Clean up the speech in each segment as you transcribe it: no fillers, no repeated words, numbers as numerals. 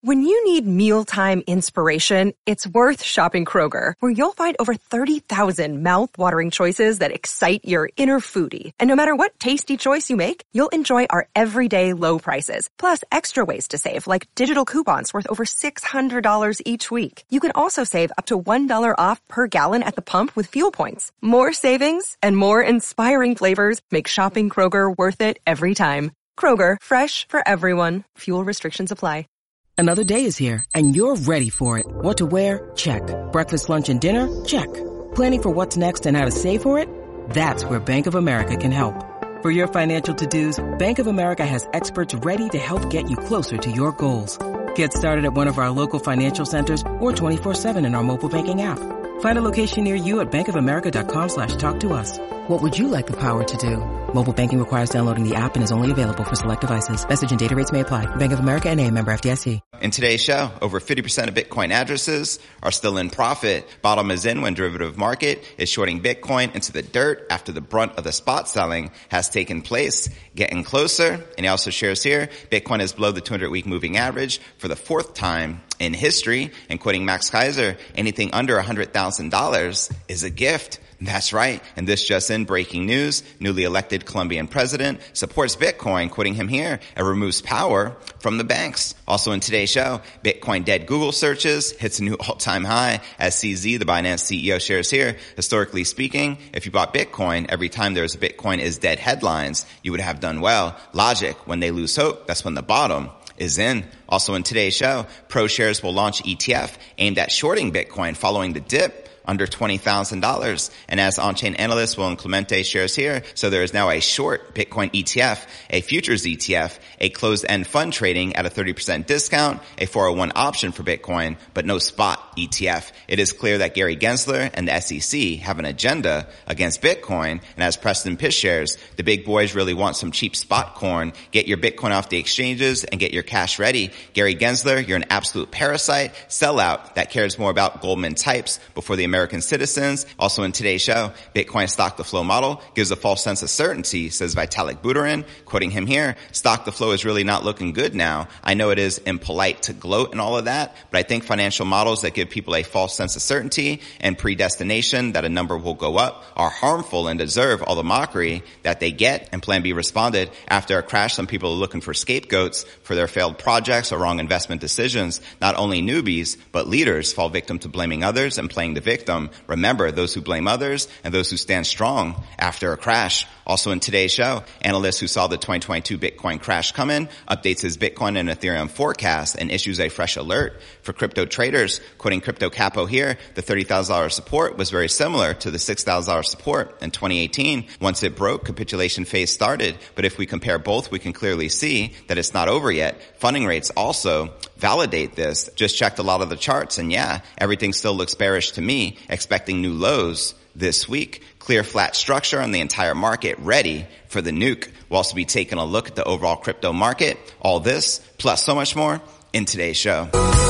When you need mealtime inspiration, it's worth shopping Kroger, where you'll find over 30,000 mouth-watering choices that excite your inner foodie. And no matter what tasty choice you make, you'll enjoy our everyday low prices, plus extra ways to save, like digital coupons worth over $600 each week. You can also save up to $1 off per gallon at the pump with fuel points. More savings and more inspiring flavors make shopping Kroger worth it every time. Kroger, fresh for everyone. Fuel restrictions apply. Another day is here, and you're ready for it. What to wear? Check. Breakfast, lunch, and dinner? Check. Planning for what's next and how to save for it? That's where Bank of America can help. For your financial to-dos, Bank of America has experts ready to help get you closer to your goals. Get started at one of our local financial centers or 24/7 in our mobile banking app. Find a location near you at bankofamerica.com/talktous. What would you like the power to do? Mobile banking requires downloading the app and is only available for select devices. Message and data rates may apply. Bank of America N.A., member FDIC. In today's show, over 50% of Bitcoin addresses are still in profit. Bottom is in when derivative market is shorting Bitcoin into the dirt after the brunt of the spot selling has taken place. Getting closer. And he also shares here, Bitcoin is below the 200-week moving average for the fourth time in history. And quoting Max Kaiser, anything under $100,000 is a gift. That's right. And this just in, breaking news, newly elected Colombian president supports Bitcoin, quoting him here, and removes power from the banks. Also in today's show, Bitcoin dead Google searches hits a new all-time high as CZ, the Binance CEO, shares here. Historically speaking, if you bought Bitcoin, every time there's a Bitcoin is dead headlines, you would have done well. Logic, when they lose hope, that's when the bottom is in. Also in today's show, ProShares will launch ETF aimed at shorting Bitcoin following the dip under $20,000. And as on-chain analyst Will Clemente shares here, so there is now a short Bitcoin ETF, a futures ETF, a closed-end fund trading at a 30% discount, a 401 option for Bitcoin, but no spot ETF. It is clear that Gary Gensler and the SEC have an agenda against Bitcoin. And as Preston Pish shares, the big boys really want some cheap spot coin. Get your Bitcoin off the exchanges and get your cash ready. Gary Gensler, you're an absolute parasite, sellout that cares more about Goldman types before the American citizens. Also in today's show, Bitcoin stock to flow model gives a false sense of certainty, says Vitalik Buterin, quoting him here, stock to flow is really not looking good now. I know it is impolite to gloat and all of that, but I think financial models that give people a false sense of certainty and predestination that a number will go up are harmful and deserve all the mockery that they get. And Plan B responded, after a crash, some people are looking for scapegoats for their failed projects or wrong investment decisions. Not only newbies, but leaders fall victim to blaming others and playing the victim. Remember, those who blame others and those who stand strong after a crash. Also in today's show, analyst who saw the 2022 Bitcoin crash coming updates his Bitcoin and Ethereum forecast and issues a fresh alert for crypto traders. Quoting Crypto Capo here, the $30,000 support was very similar to the $6,000 support in 2018. Once it broke, capitulation phase started. But if we compare both, we can clearly see that it's not over yet. Funding rates also validate this. Just checked a lot of the charts, and yeah, everything still looks bearish to me, expecting new lows this week. Clear flat structure on the entire market, ready for the nuke. We'll also be taking a look at the overall crypto market. All this, plus so much more, in today's show.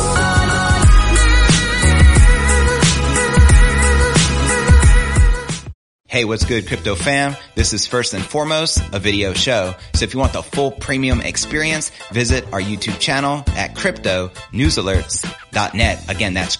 Hey, what's good, crypto fam? This is first and foremost a video show. So if you want the full premium experience, visit our YouTube channel at cryptonewsalerts.net. Again, that's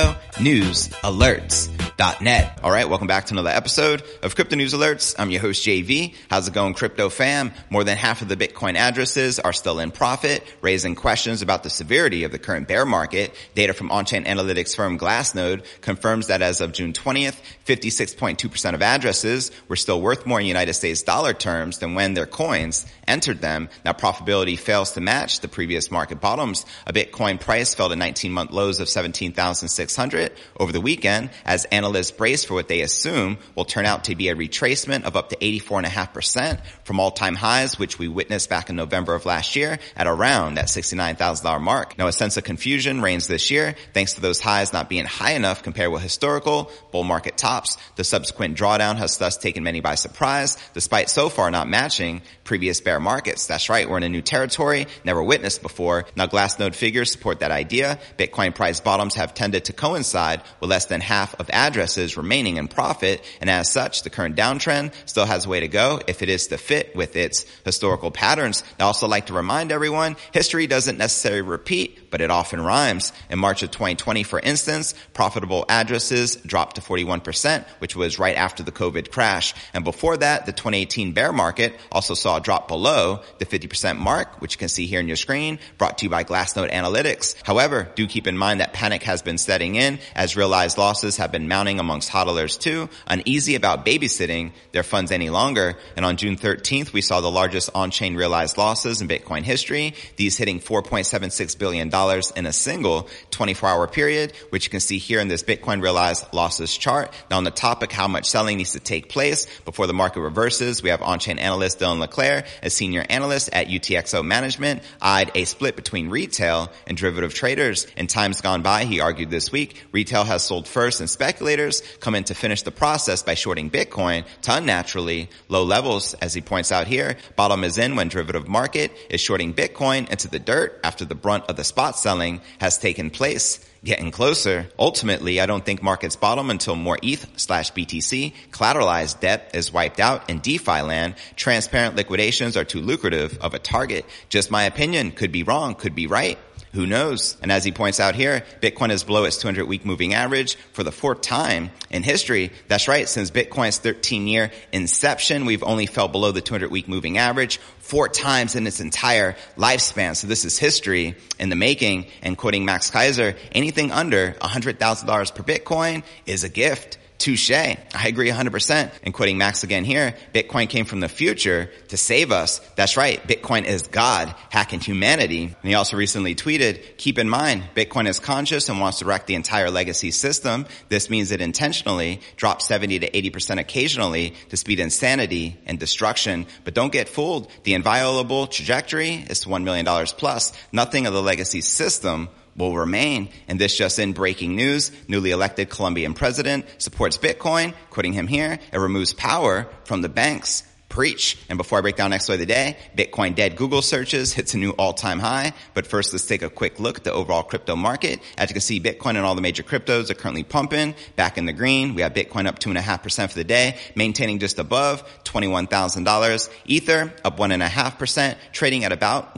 cryptonewsalerts.net. All right, welcome back to another episode of Crypto News Alerts. I'm your host, JV. How's it going, crypto fam? More than half of the Bitcoin addresses are still in profit, raising questions about the severity of the current bear market. Data from on-chain analytics firm Glassnode confirms that as of June 20th, 56.2% of addresses were still worth more in United States dollar terms than when their coins entered them. Now, profitability fails to match the previous market bottoms. A Bitcoin price fell to 19-month lows of 17,600 over the weekend as analysts brace for what they assume will turn out to be a retracement of up to 84.5% from all-time highs, which we witnessed back in November of last year at around that $69,000 mark. Now, a sense of confusion reigns this year thanks to those highs not being high enough compared with historical bull market tops. The subsequent drawdown has thus taken many by surprise, despite so far not matching previous bear markets. That's right, we're in a new territory, never witnessed before. Now, Glassnode figures support that idea. Bitcoin price bottoms have tended to coincide with less than half of addresses addresses remaining in profit, and as such, the current downtrend still has a way to go if it is to fit with its historical patterns. I also like to remind everyone, history doesn't necessarily repeat, but it often rhymes. In March of 2020, for instance, profitable addresses dropped to 41%, which was right after the COVID crash. And before that, the 2018 bear market also saw a drop below the 50% mark, which you can see here on your screen, brought to you by Glassnode Analytics. However, do keep in mind that panic has been setting in as realized losses have been mounting amongst hodlers too, uneasy about babysitting their funds any longer. And on June 13th, we saw the largest on-chain realized losses in Bitcoin history, these hitting $4.76 billion in a single 24-hour period, which you can see here in this Bitcoin realized losses chart. Now, on the topic how much selling needs to take place before the market reverses, we have on-chain analyst Dylan LeClaire, a senior analyst at UTXO Management, eyed a split between retail and derivative traders. In times gone by, he argued this week, retail has sold first and speculators come in to finish the process by shorting Bitcoin to unnaturally low levels. As he points out here, bottom is in when derivative market is shorting Bitcoin into the dirt after the brunt of the spot selling has taken place. Getting closer. Ultimately, I don't think markets bottom until more ETH/BTC collateralized debt is wiped out in DeFi land. Transparent liquidations are too lucrative of a target. Just my opinion. Could be wrong, could be right. Who knows? And as he points out here, Bitcoin is below its 200-week moving average for the fourth time in history. That's right. Since Bitcoin's 13-year inception, we've only fell below the 200-week moving average 4 times in its entire lifespan. So this is history in the making. And quoting Max Kaiser, anything under $100,000 per Bitcoin is a gift. Touche. I agree 100%. And quoting Max again here, Bitcoin came from the future to save us. That's right. Bitcoin is God hacking humanity. And he also recently tweeted, keep in mind, Bitcoin is conscious and wants to wreck the entire legacy system. This means it intentionally drops 70 to 80% occasionally to speed insanity and destruction. But don't get fooled. The inviolable trajectory is to $1 million plus. Nothing of the legacy system will remain. And this just in breaking news, newly elected Colombian president supports Bitcoin, quoting him here, it removes power from the banks. Preach. And before I break down next story of the day, Bitcoin dead Google searches hits a new all-time high. But first, let's take a quick look at the overall crypto market. As you can see, Bitcoin and all the major cryptos are currently pumping. Back in the green, we have Bitcoin up 2.5% for the day, maintaining just above $21,000. Ether up 1.5%, trading at about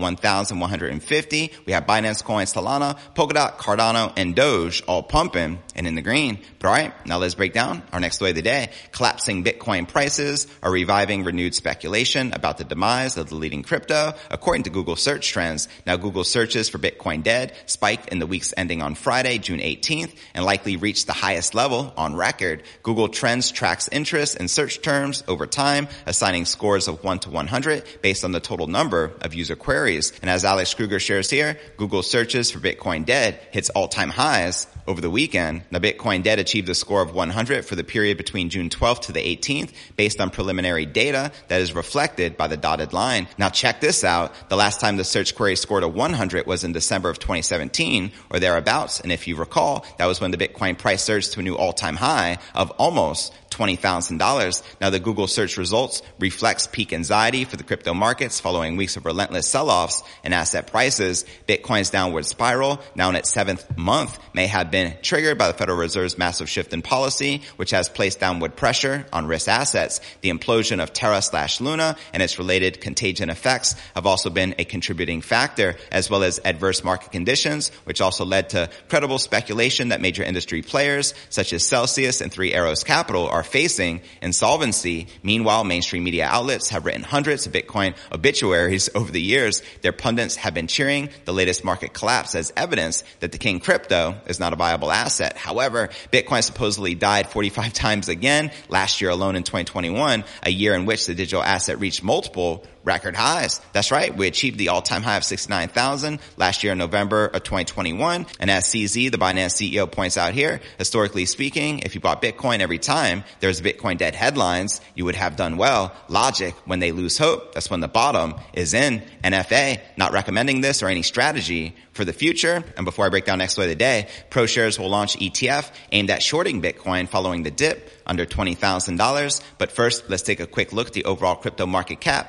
1,150. We have Binance Coin, Solana, Polkadot, Cardano, and Doge all pumping and in the green. But all right, now let's break down our next story of the day. Collapsing Bitcoin prices are reviving renewed speculation about the demise of the leading crypto, according to Google search trends. Now, Google searches for Bitcoin dead spiked in the weeks ending on Friday, June 18th, and likely reached the highest level on record. Google Trends tracks interest in search terms over time, assigning scores of 1 to 100 based on the total number of user queries. And as Alex Kruger shares here, Google searches for Bitcoin dead hits all-time highs over the weekend. Now, Bitcoin dead achieved a score of 100 for the period between June 12th to the 18th based on preliminary data that is reflected by the dotted line. Now, check this out. The last time the search query scored a 100 was in December of 2017 or thereabouts. And if you recall, that was when the Bitcoin price surged to a new all-time high of almost $20,000. Now, the Google search results reflects peak anxiety for the crypto markets following weeks of relentless sell-offs in asset prices. Bitcoin's downward spiral, now in its 7th month, may have been triggered by the Federal Reserve's massive shift in policy, which has placed downward pressure on risk assets. The implosion of Terra/Luna and its related contagion effects have also been a contributing factor, as well as adverse market conditions, which also led to credible speculation that major industry players such as Celsius and Three Arrows Capital are facing insolvency. Meanwhile, mainstream media outlets have written hundreds of Bitcoin obituaries over the years. Their pundits have been cheering the latest market collapse as evidence that the king crypto is not a viable asset. However, Bitcoin supposedly died 45 times again last year alone in 2021, a year in which the digital asset reached multiple record highs. That's right. We achieved the all-time high of 69,000 last year in November of 2021. And as CZ, the Binance CEO, points out here, historically speaking, if you bought Bitcoin every time there's Bitcoin dead headlines, you would have done well. Logic, when they lose hope, that's when the bottom is in. NFA, not recommending this or any strategy for the future. And before I break down next story of the day, ProShares will launch ETF aimed at shorting Bitcoin following the dip under $20,000. But first, let's take a quick look at the overall crypto market cap, sitting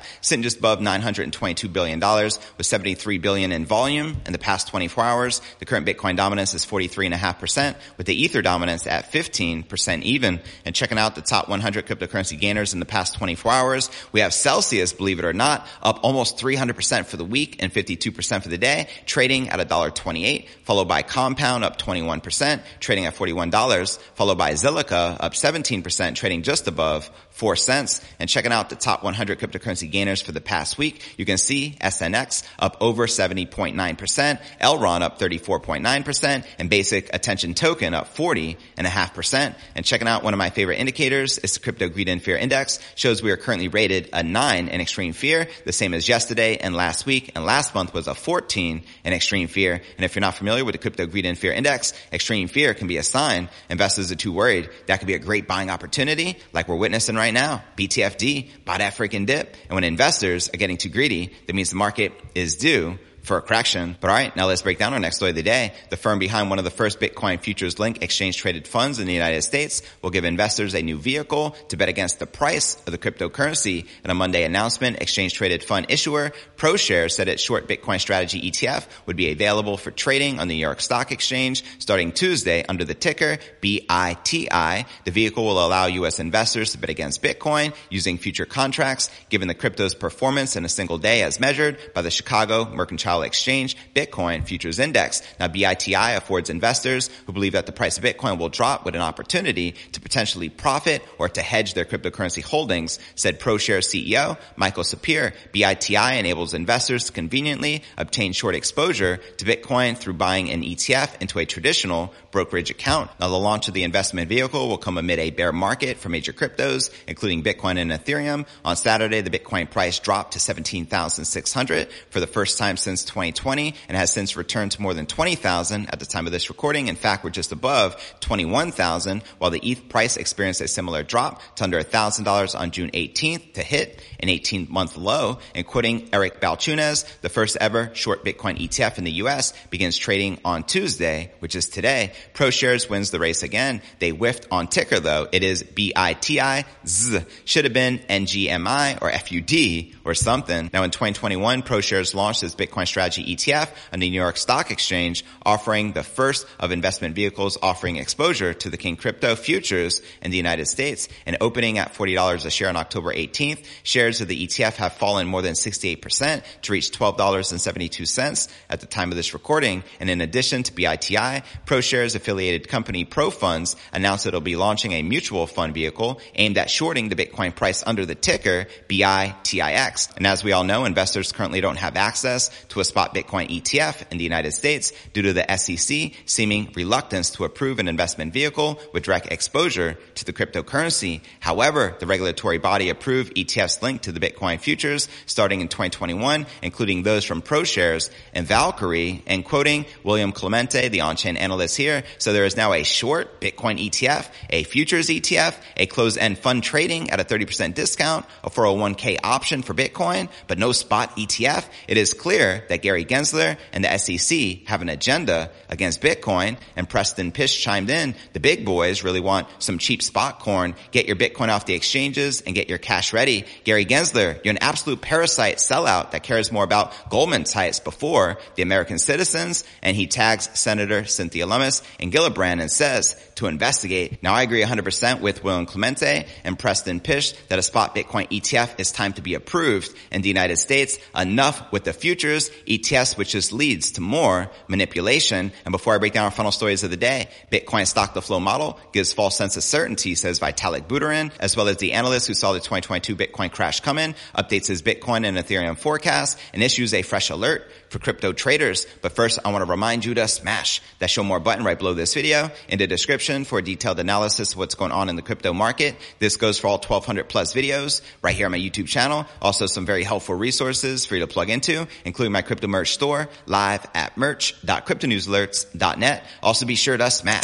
just above $922 billion with $73 billion in volume in the past 24 hours. The current Bitcoin dominance is 43.5%, with the Ether dominance at 15% even. And checking out the top 100 cryptocurrency gainers in the past 24 hours, we have Celsius, believe it or not, up almost 300% for the week and 52% for the day, trading at $1.28, followed by Compound up 21%, trading at $41, followed by Zilliqa up 17%, trading just above 4 cents. And checking out the top 100 cryptocurrency gainers for the past week, you can see SNX up over 70.9%, Elrond up 34.9%, and Basic Attention Token up 40.5%. And checking out one of my favorite indicators is the Crypto Greed and Fear Index, shows we are currently rated a 9 in extreme fear, the same as yesterday and last week, and last month was a 14 in extreme fear. And if you're not familiar with the Crypto Greed and Fear Index, extreme fear can be a sign investors are too worried. That could be a great buying opportunity, like we're witnessing right now. BTFD, buy that freaking dip. And when investors are getting too greedy, that means the market is due for a correction. But all right, now let's break down our next story of the day. The firm behind one of the first Bitcoin futures link exchange traded funds in the United States will give investors a new vehicle to bet against the price of the cryptocurrency. In a Monday announcement, exchange traded fund issuer ProShares said its short Bitcoin strategy ETF would be available for trading on the New York Stock Exchange starting Tuesday under the ticker BITI. The vehicle will allow U.S. investors to bet against Bitcoin using future contracts, given the crypto's performance in a single day as measured by the Chicago Mercantile Exchange Bitcoin Futures Index. Now, BITI affords investors who believe that the price of Bitcoin will drop with an opportunity to potentially profit or to hedge their cryptocurrency holdings, said ProShares CEO Michael Sapir. BITI enables investors to conveniently obtain short exposure to Bitcoin through buying an ETF into a traditional brokerage account. Now, the launch of the investment vehicle will come amid a bear market for major cryptos, including Bitcoin and Ethereum. On Saturday, the Bitcoin price dropped to $17,600 for the first time since 2020 and has since returned to more than 20,000 at the time of this recording. In fact, we're just above 21,000, while the ETH price experienced a similar drop to under $1,000 on June 18th to hit an 18-month low. And quoting Eric Balchunas, the first ever short Bitcoin ETF in the U.S. begins trading on Tuesday, which is today. ProShares wins the race again. They whiffed on ticker though. It is BITI. Should have been NGMI or FUD or something. Now in 2021, ProShares launched its Bitcoin strategy ETF on the New York Stock Exchange, offering the first of investment vehicles offering exposure to the King Crypto futures in the United States. And opening at $40 a share on October 18th, shares of the ETF have fallen more than 68% to reach $12.72 at the time of this recording. And in addition to BITI, ProShares affiliated company ProFunds announced that it'll be launching a mutual fund vehicle aimed at shorting the Bitcoin price under the ticker BITIX. And as we all know, investors currently don't have access to a spot Bitcoin ETF in the United States due to the SEC seeming reluctance to approve an investment vehicle with direct exposure to the cryptocurrency. However, the regulatory body approved ETFs linked to the Bitcoin futures starting in 2021, including those from ProShares and Valkyrie. And quoting William Clemente, the on-chain analyst here, so there is now a short Bitcoin ETF, a futures ETF, a closed-end fund trading at a 30% discount, a 401k option for Bitcoin, but no spot ETF. It is clear that Gary Gensler and the SEC have an agenda against Bitcoin. And Preston Pysh chimed in, the big boys really want some cheap spot coin. Get your Bitcoin off the exchanges and get your cash ready. Gary Gensler, you're an absolute parasite sellout that cares more about Goldman Sachs before the American citizens. And he tags Senator Cynthia Lummis and Gillibrand and says to investigate. Now, I agree 100% with William Clemente and Preston Pysh that a spot Bitcoin ETF is time to be approved in the United States. Enough with the futures ETFs, which just leads to more manipulation. And before I break down our final stories of the day, Bitcoin stock to flow model gives false sense of certainty, says Vitalik Buterin, as well as the analyst who saw the 2022 Bitcoin crash coming, updates his Bitcoin and Ethereum forecast and issues a fresh alert for crypto traders. But first, I want to remind you to smash that show more button right below this video in the description for a detailed analysis of what's going on in the crypto market. This goes for all 1,200 plus videos right here on my YouTube channel. Also some very helpful resources for you to plug into, including my crypto merch store live at merch.cryptonewsalerts.net. Also be sure to smash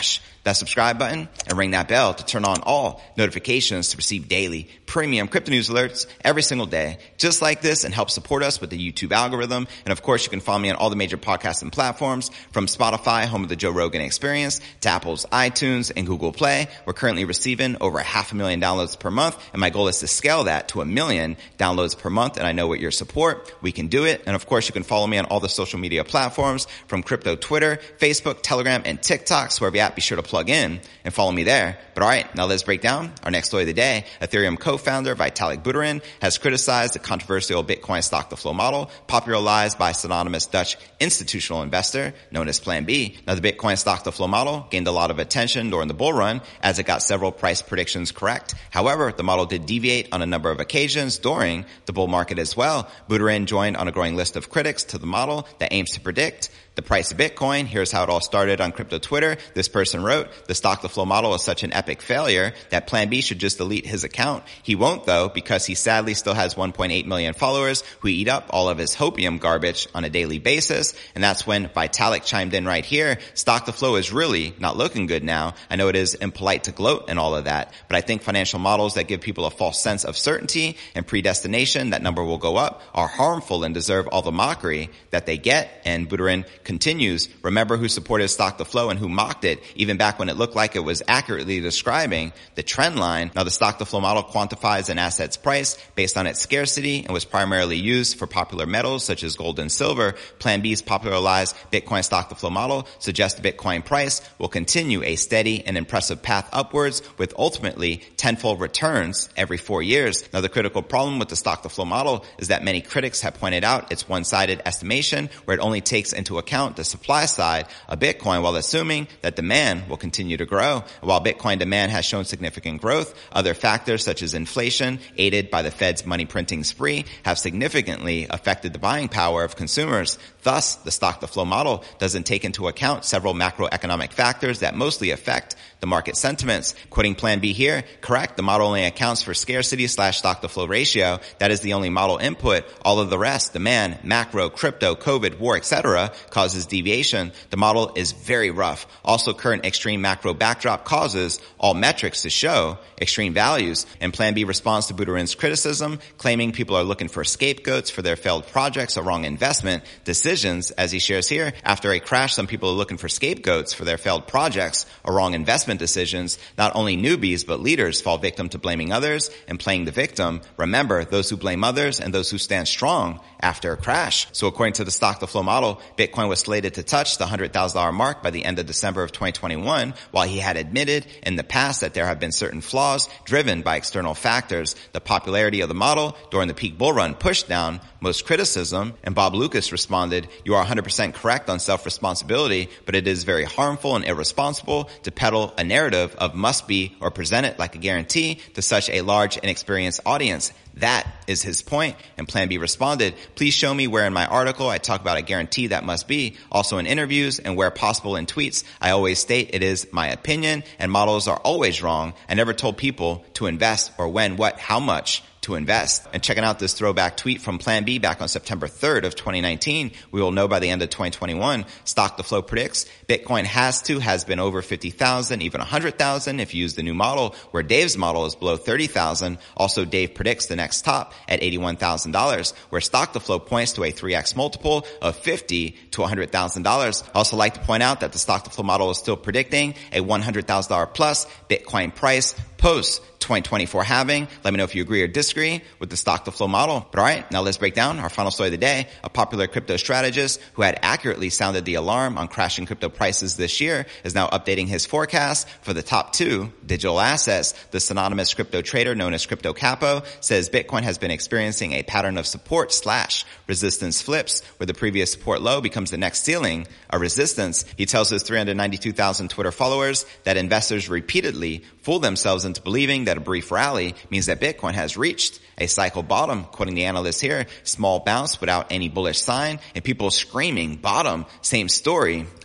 that subscribe button and ring that bell to turn on all notifications to receive daily premium crypto news alerts every single day, just like this, and help support us with the YouTube algorithm. And of course, you can follow me on all the major podcasting platforms, from Spotify, home of the Joe Rogan Experience, to Apple's iTunes and Google Play. We're currently receiving over 500,000 downloads per month, and my goal is to scale that to 1 million downloads per month. And I know with your support, we can do it. And of course, you can follow me on all the social media platforms, from crypto Twitter, Facebook, Telegram, and TikTok. So wherever you're at, be sure to plug in and follow me there. But all right, now let's break down our next story of the day. Ethereum co-founder Vitalik Buterin has criticized the controversial Bitcoin stock-to-flow model popularized by synonymous Dutch institutional investor known as Plan B. Now, the Bitcoin stock-to-flow model gained a lot of attention during the bull run as it got several price predictions correct. However, the model did deviate on a number of occasions during the bull market as well. Buterin joined on a growing list of critics to the model that aims to predict the price of Bitcoin. Here's how it all started on crypto Twitter. This person wrote, "The stock-to-flow model is such an epic failure that Plan B should just delete his account. He won't, though, because he sadly still has 1.8 million followers who eat up all of his hopium garbage on a daily basis." And that's when Vitalik chimed in right here. Stock-to-flow is really not looking good now. I know it is impolite to gloat and all of that, but I think financial models that give people a false sense of certainty and predestination that number will go up are harmful and deserve all the mockery that they get. And Buterin continues, "Remember who supported stock-to-flow and who mocked it, even back when it looked like it was accurately describing the trend line. Now, the stock-to-flow model quantifies an asset's price based on its scarcity and was primarily used for popular metals such as gold and silver. Plan B's popularized Bitcoin stock-to-flow model suggests the Bitcoin price will continue a steady and impressive path upwards with ultimately tenfold returns every 4 years. Now, the critical problem with the stock-to-flow model is that many critics have pointed out its one-sided estimation, where it only takes into account the supply side of Bitcoin while assuming that demand will continue to grow. While Bitcoin demand has shown significant growth, other factors such as inflation, aided by the Fed's money printing spree, have significantly affected the buying power of consumers. Thus, the stock-to-flow model doesn't take into account several macroeconomic factors that mostly affect the market sentiments." Quoting Plan B here, "Correct, the model only accounts for scarcity/stock-to-flow ratio. That is the only model input. All of the rest, demand, macro, crypto, COVID, war, etc., causes deviation. The model is very rough. Also, current extreme macro backdrop causes all metrics to show extreme values." And Plan B responds to Buterin's criticism, claiming people are looking for scapegoats for their failed projects or wrong investment decisions. As he shares here, after a crash, some people are looking for scapegoats for their failed projects or wrong investment decisions. Not only newbies, but leaders fall victim to blaming others and playing the victim. Remember, those who blame others and those who stand strong after a crash. So according to the stock-to-flow model, Bitcoin was slated to touch the $100,000 mark by the end of December of 2021, while he had admitted in the past that there have been certain flaws driven by external factors. The popularity of the model during the peak bull run pushed down most criticism, and Bob Lucas responded, "You are 100% correct on self-responsibility, but it is very harmful and irresponsible to peddle a narrative of must be or present it like a guarantee to such a large and experienced audience." That is his point. And Plan B responded, "Please show me where in my article I talk about a guarantee that must be. Also in interviews and where possible in tweets, I always state it is my opinion and models are always wrong. I never told people to invest or when, what, how much to invest." And checking out this throwback tweet from Plan B back on September 3rd of 2019, we will know by the end of 2021, stock-to-flow predicts Bitcoin has been over 50,000, even 100,000 if you use the new model, where Dave's model is below 30,000. Also, Dave predicts the next top at $81,000, where stock-to-flow points to a 3x multiple of $50,000 to $100,000. I also like to point out that the stock-to-flow model is still predicting a $100,000 plus Bitcoin price post 2024 halving. Let me know if you agree or disagree with the stock-to-flow model. But all right, now let's break down our final story of the day. A popular crypto strategist who had accurately sounded the alarm on crashing crypto prices this year is now updating his forecast for the top 2 digital assets. The synonymous crypto trader known as Crypto Capo says Bitcoin has been experiencing a pattern of support/resistance flips, where the previous support low becomes the next ceiling, a resistance. He tells his 392,000 Twitter followers that investors repeatedly fool themselves into believing that a brief rally means that Bitcoin has reached a cycle bottom. Quoting the analyst here, small bounce without any bullish sign, and people screaming bottom. Same story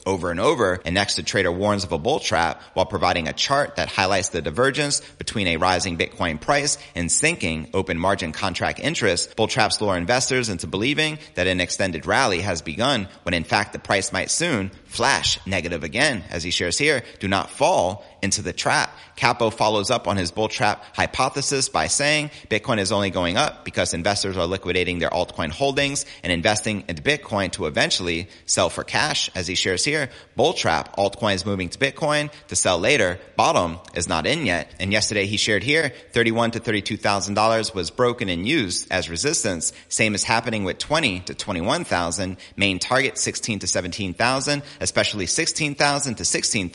over and over. And next, the trader warns of a bull trap while providing a chart that highlights the divergence between a rising Bitcoin price and sinking open margin contract interest. Bull traps lure investors into believing that an extended rally has begun when in fact the price might soon flash negative again. As he shares here, do not fall into the trap. Capo follows up on his bull trap hypothesis by saying Bitcoin is only going up because investors are liquidating their altcoin holdings and investing into Bitcoin to eventually sell for cash. As he shares here, bull trap, altcoins moving to Bitcoin to sell later, bottom is not in yet. And yesterday he shared here, $31,000 to $32,000 was broken and used as resistance. Same is happening with 20 to 21,000. Main target 16 to 17,000, especially 16,000 to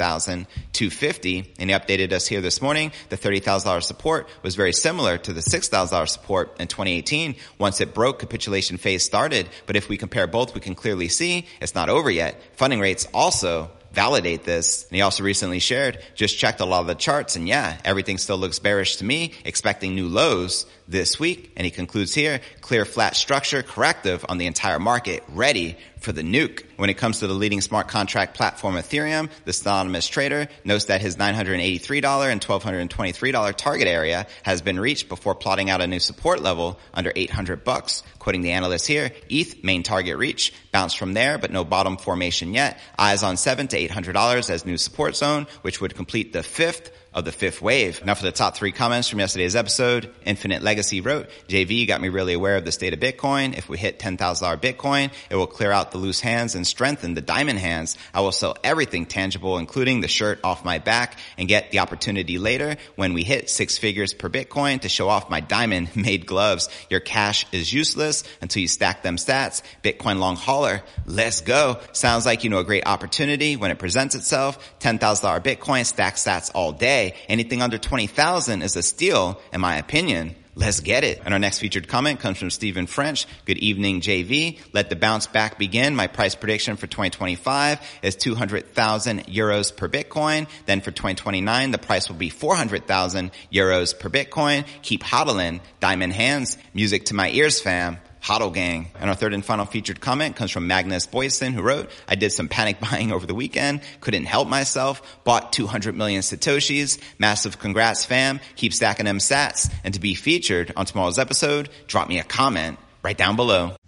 16,250. And he updated us here this morning. The $30,000 support was very similar to the $6,000 support in 2018. Once it broke, capitulation phase started. But if we compare both, we can clearly see it's not over yet. Funding rates also validate this. And he also recently shared, just checked a lot of the charts, and yeah, everything still looks bearish to me, expecting new lows this week. And he concludes here, clear flat structure corrective on the entire market, ready for the nuke. When it comes to the leading smart contract platform Ethereum, this anonymous trader notes that his $983 and $1,223 target area has been reached before plotting out a new support level under $800. Quoting the analyst here, ETH main target reach, bounced from there, but no bottom formation yet. Eyes on $700 to $800 as new support zone, which would complete the fifth of the fifth wave. Now for the top 3 comments from yesterday's episode. Infinite Legacy wrote, JV got me really aware of the state of Bitcoin. If we hit $10,000 Bitcoin, it will clear out the loose hands and strengthen the diamond hands. I will sell everything tangible, including the shirt off my back, and get the opportunity later when we hit 6 figures per Bitcoin to show off my diamond made gloves. Your cash is useless until you stack them stats. Bitcoin long hauler. Let's go. Sounds like you know a great opportunity when it presents itself. $10,000 Bitcoin, stack stats all day. Anything under 20,000 is a steal, in my opinion. Let's get it. And our next featured comment comes from Stephen French. Good evening, JV. Let the bounce back begin. My price prediction for 2025 is 200,000 euros per Bitcoin. Then for 2029, the price will be 400,000 euros per Bitcoin. Keep hodling. Diamond hands. Music to my ears, fam. Hodl gang. And our third and final featured comment comes from Magnus Boyson, who wrote, I did some panic buying over the weekend, couldn't help myself, bought 200 million Satoshis. Massive congrats, fam. Keep stacking them sats. And to be featured on tomorrow's episode, drop me a comment right down below.